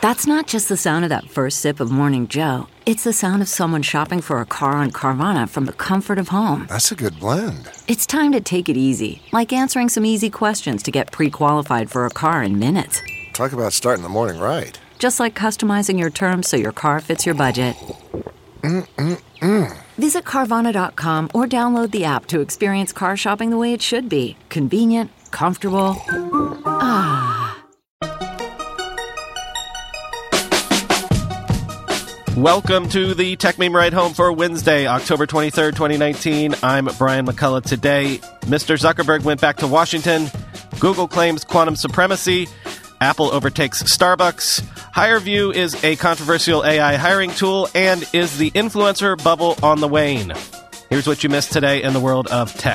That's not just the sound of that first sip of Morning Joe. It's the sound of someone shopping for a car on Carvana from the comfort of home. That's a good blend. It's time to take it easy, like answering some easy questions to get pre-qualified for a car in minutes. Talk about starting the morning right. Just like customizing your terms so your car fits your budget. Visit Carvana.com or download the app to experience car shopping the way it should be. Convenient, comfortable. Welcome to the Tech Meme Ride Home for Wednesday, October 23rd, 2019. I'm Brian McCullough. Today, Mr. Zuckerberg went back to Washington. Google claims quantum supremacy. Apple overtakes Starbucks. HireVue is a controversial AI hiring tool. And is the influencer bubble on the wane? Here's what you missed today in the world of tech.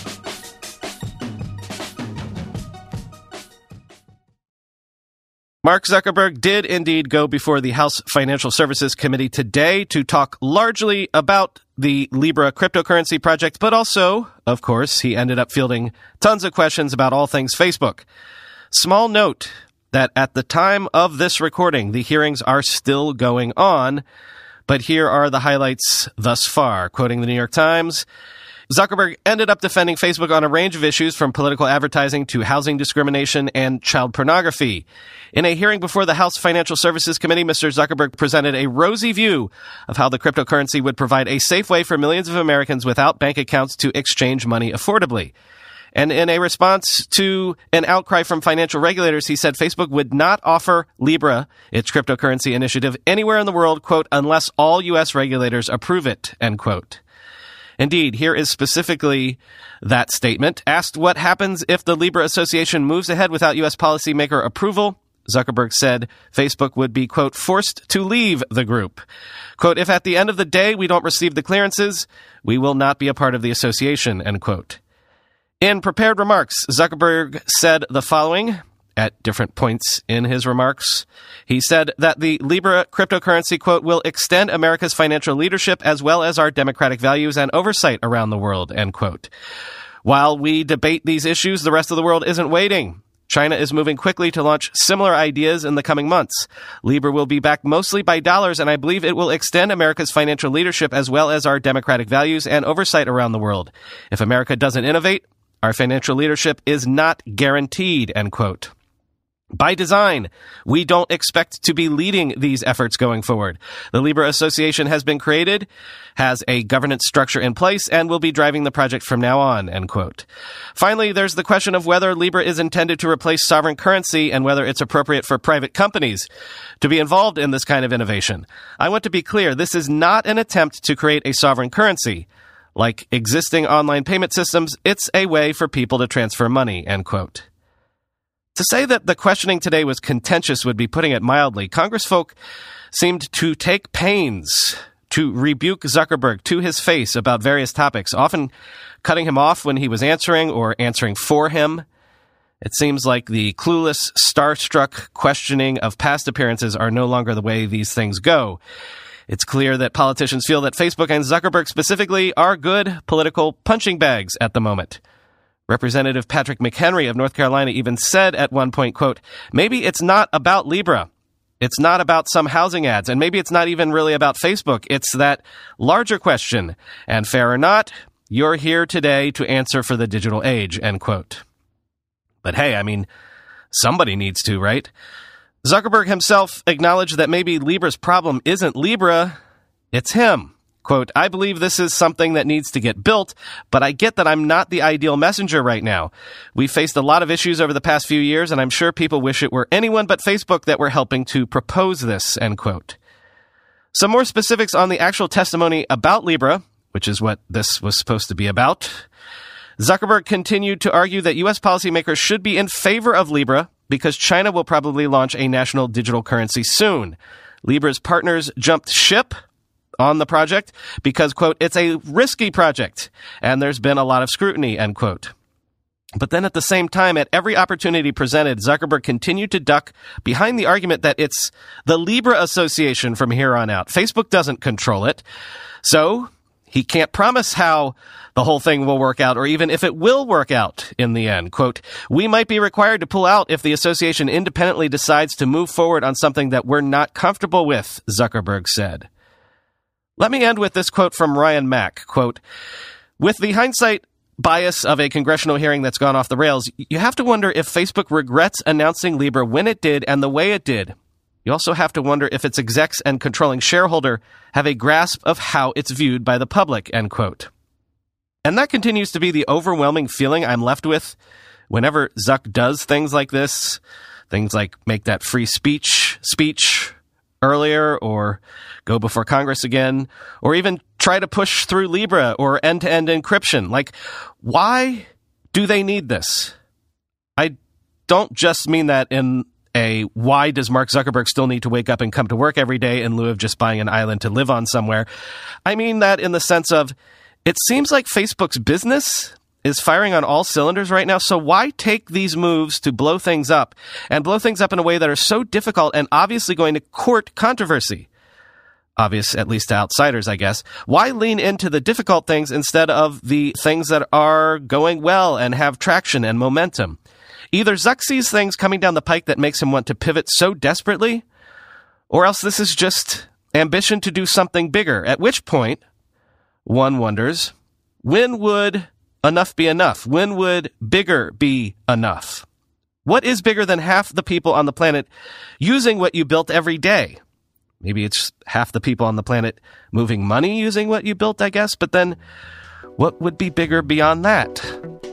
Mark Zuckerberg did indeed go before the House Financial Services Committee today to talk largely about the Libra cryptocurrency project, but also, of course, he ended up fielding tons of questions about all things Facebook. Small note that at the time of this recording, the hearings are still going on, but here are the highlights thus far. Quoting the New York Times, Zuckerberg ended up defending Facebook on a range of issues from political advertising to housing discrimination and child pornography. In a hearing before the House Financial Services Committee, Mr. Zuckerberg presented a rosy view of how the cryptocurrency would provide a safe way for millions of Americans without bank accounts to exchange money affordably. And in a response to an outcry from financial regulators, he said Facebook would not offer Libra, its cryptocurrency initiative, anywhere in the world, quote, unless all U.S. regulators approve it, end quote. Indeed, here is specifically that statement. Asked what happens if the Libra Association moves ahead without U.S. policymaker approval, Zuckerberg said Facebook would be, quote, forced to leave the group. Quote, if at the end of the day we don't receive the clearances, we will not be a part of the association, end quote. In prepared remarks, Zuckerberg said the following at different points in his remarks. He said that the Libra cryptocurrency, quote, will extend America's financial leadership as well as our democratic values and oversight around the world, end quote. While we debate these issues, the rest of the world isn't waiting. China is moving quickly to launch similar ideas in the coming months. Libra will be backed mostly by dollars, and I believe it will extend America's financial leadership as well as our democratic values and oversight around the world. If America doesn't innovate, our financial leadership is not guaranteed, end quote. By design, we don't expect to be leading these efforts going forward. The Libra Association has been created, has a governance structure in place, and will be driving the project from now on, end quote. Finally, there's the question of whether Libra is intended to replace sovereign currency and whether it's appropriate for private companies to be involved in this kind of innovation. I want to be clear, this is not an attempt to create a sovereign currency. Like existing online payment systems, it's a way for people to transfer money, end quote. To say that the questioning today was contentious would be putting it mildly. Congressfolk seemed to take pains to rebuke Zuckerberg to his face about various topics, often cutting him off when he was answering or answering for him. It seems like the clueless, starstruck questioning of past appearances are no longer the way these things go. It's clear that politicians feel that Facebook and Zuckerberg specifically are good political punching bags at the moment. Representative Patrick McHenry of North Carolina even said at one point, quote, maybe it's not about Libra. It's not about some housing ads, and maybe it's not even really about Facebook. It's that larger question. And fair or not, you're here today to answer for the digital age, end quote. But hey, I mean, somebody needs to, right? Zuckerberg himself acknowledged that maybe Libra's problem isn't Libra, it's him. Quote, I believe this is something that needs to get built, but I get that I'm not the ideal messenger right now. We've faced a lot of issues over the past few years, and I'm sure people wish it were anyone but Facebook that were helping to propose this, end quote. Some more specifics on the actual testimony about Libra, which is what this was supposed to be about. Zuckerberg continued to argue that U.S. policymakers should be in favor of Libra because China will probably launch a national digital currency soon. Libra's partners jumped ship on the project because, quote, it's a risky project and there's been a lot of scrutiny, end quote. But then at the same time, at every opportunity presented, Zuckerberg continued to duck behind the argument that it's the Libra Association from here on out. Facebook doesn't control it. So he can't promise how the whole thing will work out or even if it will work out in the end. Quote, "We might be required to pull out if the association independently decides to move forward on something that we're not comfortable with," Zuckerberg said. Let me end with this quote from Ryan Mack. Quote, "With the hindsight bias of a congressional hearing that's gone off the rails, you have to wonder if Facebook regrets announcing Libra when it did and the way it did. You also have to wonder if its execs and controlling shareholder have a grasp of how it's viewed by the public," end quote. And that continues to be the overwhelming feeling I'm left with whenever Zuck does things like this, things like make that free speech earlier or go before Congress again, or even try to push through Libra or end-to-end encryption. Like, why do they need this? I don't just mean that in a why does Mark Zuckerberg still need to wake up and come to work every day in lieu of just buying an island to live on somewhere. I mean that in the sense of it seems like Facebook's business is firing on all cylinders right now, so why take these moves to blow things up and blow things up in a way that are so difficult and obviously going to court controversy? Obvious, at least to outsiders, I guess. Why lean into the difficult things instead of the things that are going well and have traction and momentum? Either Zuck sees things coming down the pike that makes him want to pivot so desperately, or else this is just ambition to do something bigger, at which point one wonders, when would enough be enough? When would bigger be enough? What is bigger than half the people on the planet using what you built every day? Maybe it's half the people on the planet moving money using what you built, I guess. But then what would be bigger beyond that?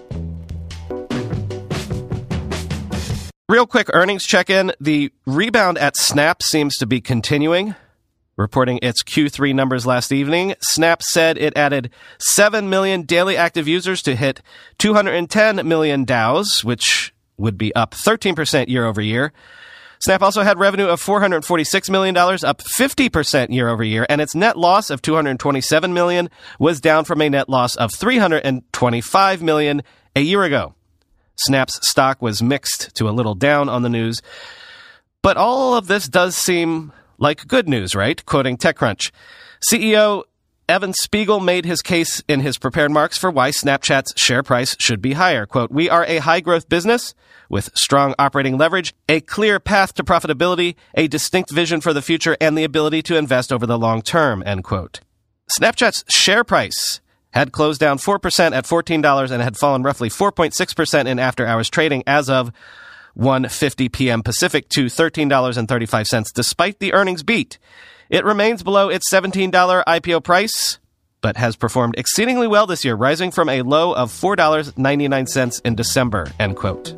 Real quick earnings check-in. The rebound at Snap seems to be continuing. Reporting its Q3 numbers last evening, Snap said it added 7 million daily active users to hit 210 million DAUs, which would be up 13% year over year. Snap also had revenue of $446 million, up 50% year over year, and its net loss of $227 million was down from a net loss of $325 million a year ago. Snap's stock was mixed to a little down on the news, but all of this does seem like good news, right? Quoting TechCrunch, CEO Evan Spiegel made his case in his prepared remarks for why Snapchat's share price should be higher. Quote, "We are a high-growth business with strong operating leverage, a clear path to profitability, a distinct vision for the future, and the ability to invest over the long term," end quote. Snapchat's share price had closed down 4% at $14 and had fallen roughly 4.6% in after-hours trading as of 1:50 p.m. Pacific to $13.35 despite the earnings beat. It remains below its $17 IPO price, but has performed exceedingly well this year, rising from a low of $4.99 in December, end quote.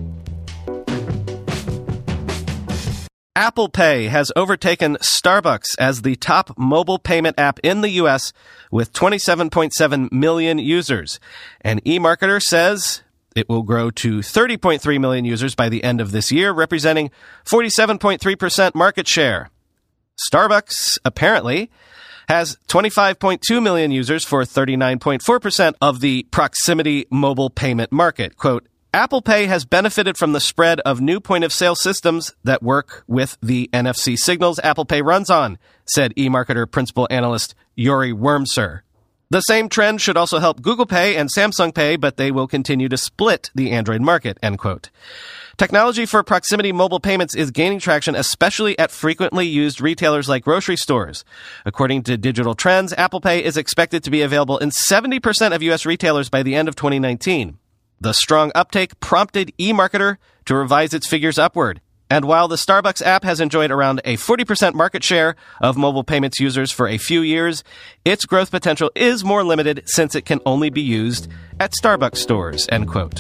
Apple Pay has overtaken Starbucks as the top mobile payment app in the U.S. with 27.7 million users. An eMarketer says it will grow to 30.3 million users by the end of this year, representing 47.3% market share. Starbucks, apparently, has 25.2 million users for 39.4% of the proximity mobile payment market. Quote, "Apple Pay has benefited from the spread of new point-of-sale systems that work with the NFC signals Apple Pay runs on," said eMarketer principal analyst Yuri Wormser. The same trend should also help Google Pay and Samsung Pay, but they will continue to split the Android market, end quote. Technology for proximity mobile payments is gaining traction, especially at frequently used retailers like grocery stores. According to Digital Trends, Apple Pay is expected to be available in 70% of U.S. retailers by the end of 2019. The strong uptake prompted eMarketer to revise its figures upward. And while the Starbucks app has enjoyed around a 40% market share of mobile payments users for a few years, its growth potential is more limited since it can only be used at Starbucks stores, end quote.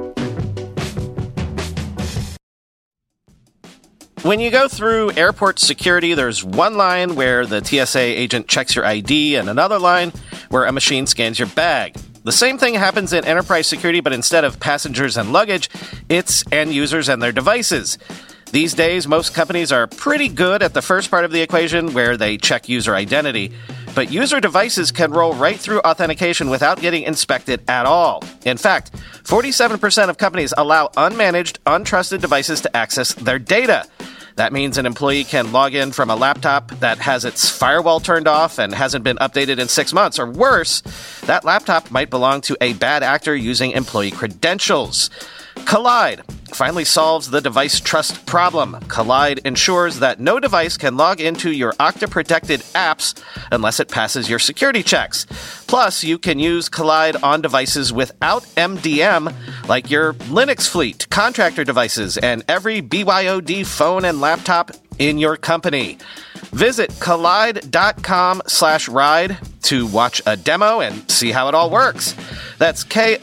When you go through airport security, there's one line where the TSA agent checks your ID and another line where a machine scans your bag. The same thing happens in enterprise security, but instead of passengers and luggage, it's end users and their devices. These days, most companies are pretty good at the first part of the equation where they check user identity, but user devices can roll right through authentication without getting inspected at all. In fact, 47% of companies allow unmanaged, untrusted devices to access their data. That means an employee can log in from a laptop that has its firewall turned off and hasn't been updated in 6 months. Or worse, that laptop might belong to a bad actor using employee credentials. Kolide finally solves the device trust problem. Kolide ensures that no device can log into your Okta-protected apps unless it passes your security checks. Plus, you can use Kolide on devices without MDM, like your Linux fleet, contractor devices, and every BYOD phone and laptop in your company. Visit kolide.com/ride to watch a demo and see how it all works. That's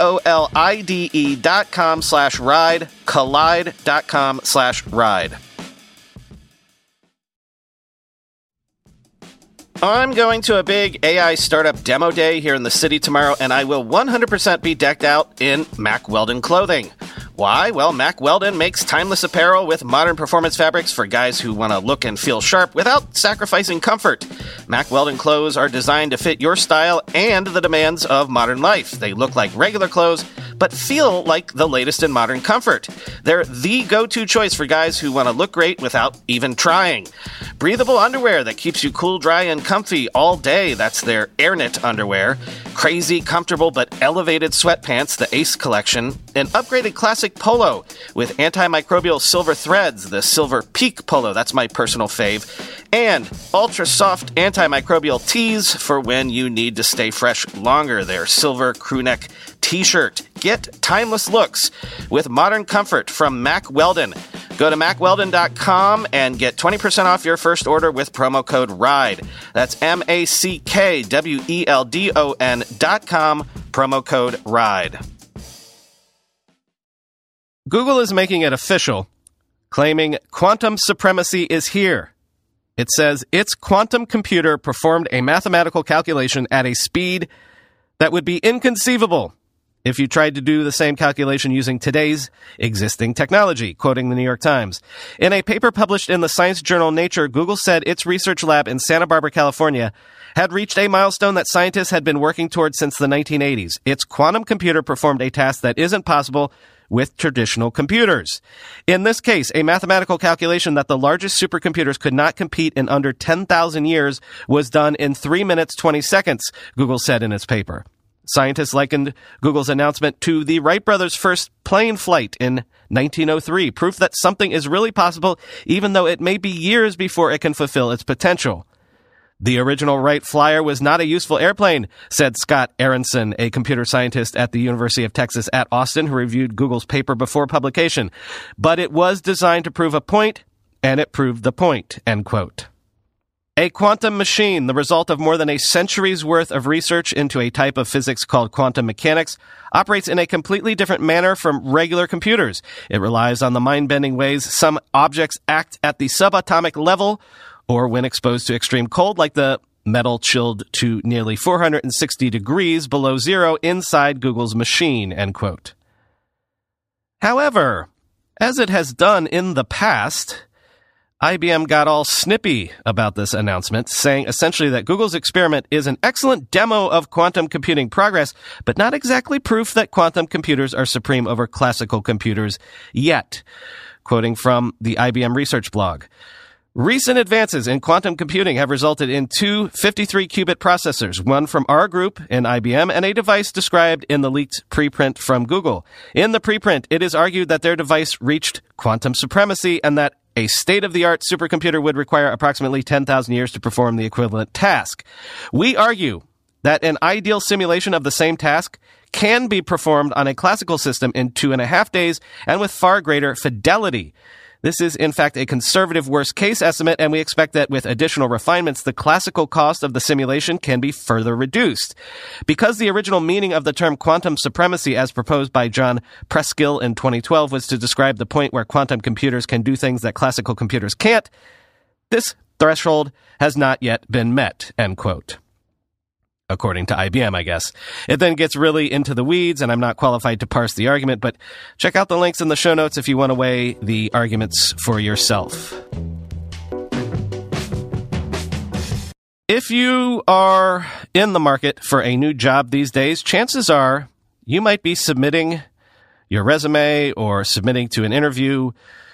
KOLIDE.com/ride, kolide.com/ride. I'm going to a big AI startup demo day here in the city tomorrow, and I will 100% be decked out in Mack Weldon clothing. Why? Well, Mack Weldon makes timeless apparel with modern performance fabrics for guys who want to look and feel sharp without sacrificing comfort. Mack Weldon clothes are designed to fit your style and the demands of modern life. They look like regular clothes, but feel like the latest in modern comfort. They're the go-to choice for guys who want to look great without even trying. Breathable underwear that keeps you cool, dry, and comfy all day. That's their AirKnit underwear. Crazy, comfortable, but elevated sweatpants, the Ace collection. An upgraded classic polo with antimicrobial silver threads, the Silver Peak polo. That's my personal fave. And ultra-soft antimicrobial tees for when you need to stay fresh longer. Their silver crewneck t-shirt. Get timeless looks with modern comfort from Mack Weldon. Go to MackWeldon.com and get 20% off your first order with promo code RIDE. That's MackWeldon.com, promo code RIDE. Google is making it official, claiming quantum supremacy is here. It says its quantum computer performed a mathematical calculation at a speed that would be inconceivable if you tried to do the same calculation using today's existing technology, quoting the New York Times. In a paper published in the science journal Nature, Google said its research lab in Santa Barbara, California, had reached a milestone that scientists had been working toward since the 1980s. Its quantum computer performed a task that isn't possible with traditional computers. In this case, a mathematical calculation that the largest supercomputers could not compete in under 10,000 years was done in 3 minutes, 20 seconds, Google said in its paper. Scientists likened Google's announcement to the Wright brothers' first plane flight in 1903, proof that something is really possible even though it may be years before it can fulfill its potential. The original Wright Flyer was not a useful airplane, said Scott Aronson, a computer scientist at the University of Texas at Austin who reviewed Google's paper before publication. But it was designed to prove a point, and it proved the point, end quote. A quantum machine, the result of more than a century's worth of research into a type of physics called quantum mechanics, operates in a completely different manner from regular computers. It relies on the mind-bending ways some objects act at the subatomic level, or when exposed to extreme cold, like the metal chilled to nearly 460 degrees below zero inside Google's machine, end quote. However, as it has done in the past, IBM got all snippy about this announcement, saying essentially that Google's experiment is an excellent demo of quantum computing progress, but not exactly proof that quantum computers are supreme over classical computers yet. Quoting from the IBM research blog, recent advances in quantum computing have resulted in two 53-qubit processors, one from our group in IBM and a device described in the leaked preprint from Google. In the preprint, it is argued that their device reached quantum supremacy and that a state-of-the-art supercomputer would require approximately 10,000 years to perform the equivalent task. We argue that an ideal simulation of the same task can be performed on a classical system in 2.5 days and with far greater fidelity. This is, in fact, a conservative worst-case estimate, and we expect that with additional refinements, the classical cost of the simulation can be further reduced. Because the original meaning of the term quantum supremacy, as proposed by John Preskill in 2012, was to describe the point where quantum computers can do things that classical computers can't, this threshold has not yet been met, end quote. According to IBM, I guess. It then gets really into the weeds, and I'm not qualified to parse the argument, but check out the links in the show notes if you want to weigh the arguments for yourself. If you are in the market for a new job these days, chances are you might be submitting your resume or submitting to an interview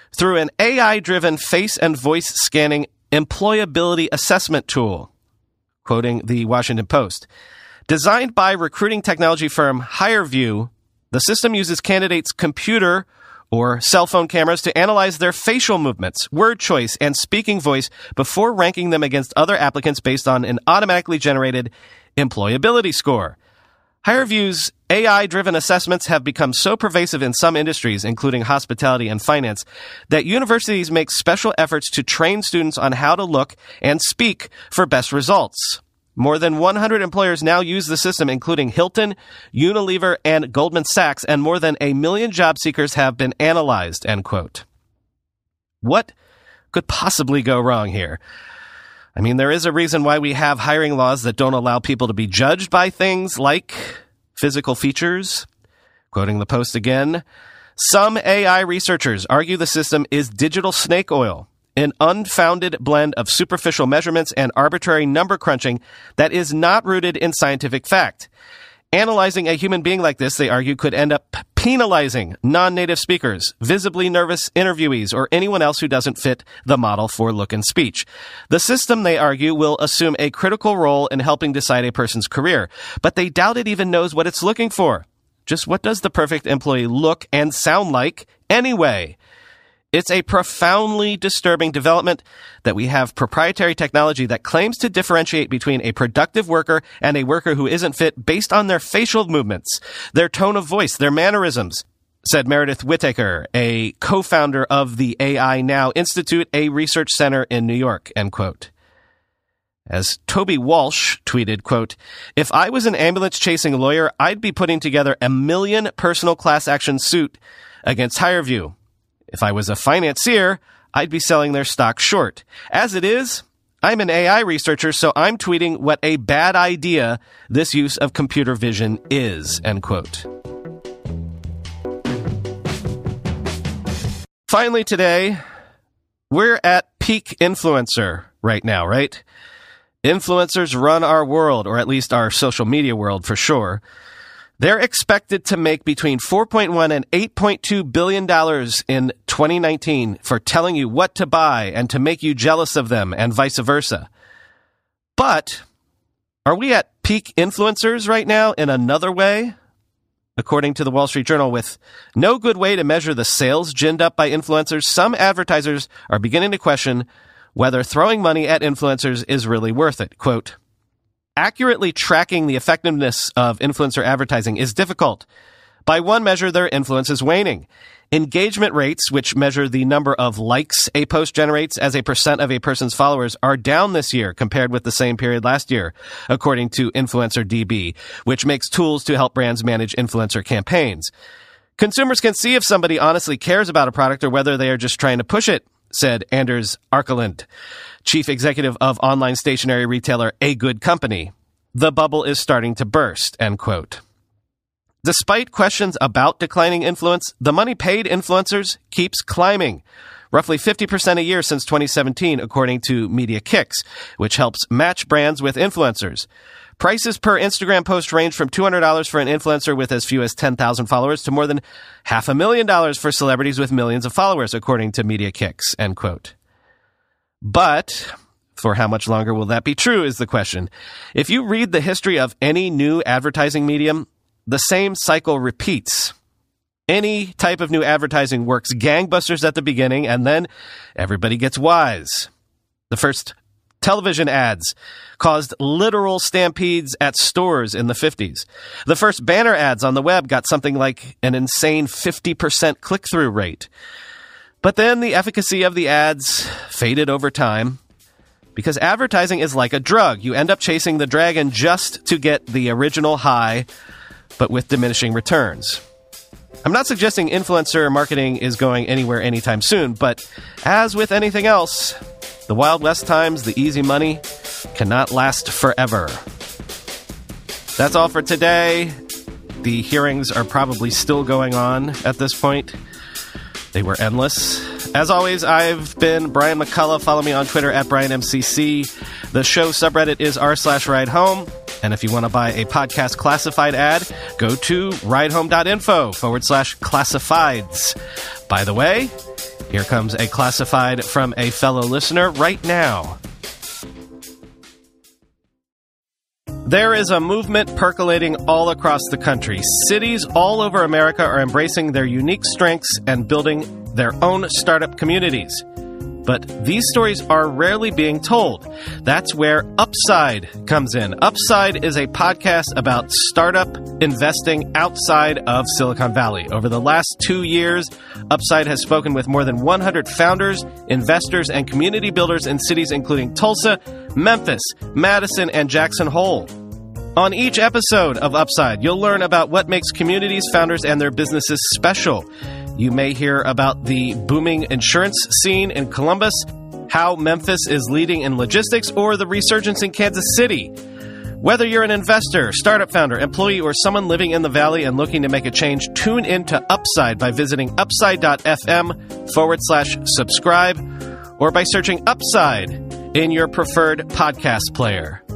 through an AI-driven face and voice scanning employability assessment tool, quoting the Washington Post. Designed by recruiting technology firm HireVue, the system uses candidates' computer or cell phone cameras to analyze their facial movements, word choice, and speaking voice before ranking them against other applicants based on an automatically generated employability score. HireVue's AI-driven assessments have become so pervasive in some industries, including hospitality and finance, that universities make special efforts to train students on how to look and speak for best results. More than 100 employers now use the system, including Hilton, Unilever, and Goldman Sachs, and more than 1 million job seekers have been analyzed, end quote. What could possibly go wrong here? I mean, there is a reason why we have hiring laws that don't allow people to be judged by things like physical features. Quoting the Post again, some AI researchers argue the system is digital snake oil, an unfounded blend of superficial measurements and arbitrary number crunching that is not rooted in scientific fact. Analyzing a human being like this, they argue, could end up penalizing non-native speakers, visibly nervous interviewees, or anyone else who doesn't fit the model for look and speech. The system, they argue, will assume a critical role in helping decide a person's career, but they doubt it even knows what it's looking for. Just what does the perfect employee look and sound like anyway? It's a profoundly disturbing development that we have proprietary technology that claims to differentiate between a productive worker and a worker who isn't fit based on their facial movements, their tone of voice, their mannerisms, said Meredith Whittaker, a co-founder of the AI Now Institute, a research center in New York, end quote. As Toby Walsh tweeted, quote, if I was an ambulance-chasing lawyer, I'd be putting together 1 million personal class action suit against HireVue. If I was a financier, I'd be selling their stock short. As it is, I'm an AI researcher, so I'm tweeting what a bad idea this use of computer vision is, end quote. Finally today, we're at peak influencer right now, right? Influencers run our world, or at least our social media world for sure. They're expected to make between $4.1 and $8.2 billion in 2019 for telling you what to buy and to make you jealous of them and vice versa. But are we at peak influencers right now in another way? According to the Wall Street Journal, with no good way to measure the sales ginned up by influencers, some advertisers are beginning to question whether throwing money at influencers is really worth it. Quote, accurately tracking the effectiveness of influencer advertising is difficult. By one measure, their influence is waning. Engagement rates, which measure the number of likes a post generates as a percent of a person's followers, are down this year compared with the same period last year, according to Influencer DB, which makes tools to help brands manage influencer campaigns. Consumers can see if somebody honestly cares about a product or whether they are just trying to push it, said Anders Arkeland, chief executive of online stationery retailer A Good Company. The bubble is starting to burst, end quote. Despite questions about declining influence, the money paid influencers keeps climbing, roughly 50% a year since 2017, according to Media Kicks, which helps match brands with influencers. Prices per Instagram post range from $200 for an influencer with as few as 10,000 followers to more than $500,000 for celebrities with millions of followers, according to Media Kicks, end quote. But for how much longer will that be true is the question. If you read the history of any new advertising medium, the same cycle repeats. Any type of new advertising works gangbusters at the beginning, and then everybody gets wise. The first television ads caused literal stampedes at stores in the 50s. The first banner ads on the web got something like an insane 50% click-through rate. But then the efficacy of the ads faded over time, because advertising is like a drug. You end up chasing the dragon just to get the original high, but with diminishing returns. I'm not suggesting influencer marketing is going anywhere anytime soon, but as with anything else, the Wild West times, the easy money, cannot last forever. That's all for today. The hearings are probably still going on at this point. They were endless. As always, I've been Brian McCullough. Follow me on Twitter at BrianMCC. The show subreddit is r/ridehome. And if you want to buy a podcast classified ad, go to ridehome.info/classifieds. By the way, Here comes a classified from a fellow listener right now. There is a movement percolating all across the country. Cities all over America are embracing their unique strengths and building their own startup communities. But these stories are rarely being told. That's where Upside comes in. Upside is a podcast about startup investing outside of Silicon Valley. Over the last 2 years, Upside has spoken with more than 100 founders, investors, and community builders in cities including Tulsa, Memphis, Madison, and Jackson Hole. On each episode of Upside, you'll learn about what makes communities, founders, and their businesses special. You may hear about the booming insurance scene in Columbus, how Memphis is leading in logistics, or the resurgence in Kansas City. Whether you're an investor, startup founder, employee, or someone living in the Valley and looking to make a change, tune into Upside by visiting upside.fm/subscribe or by searching Upside in your preferred podcast player.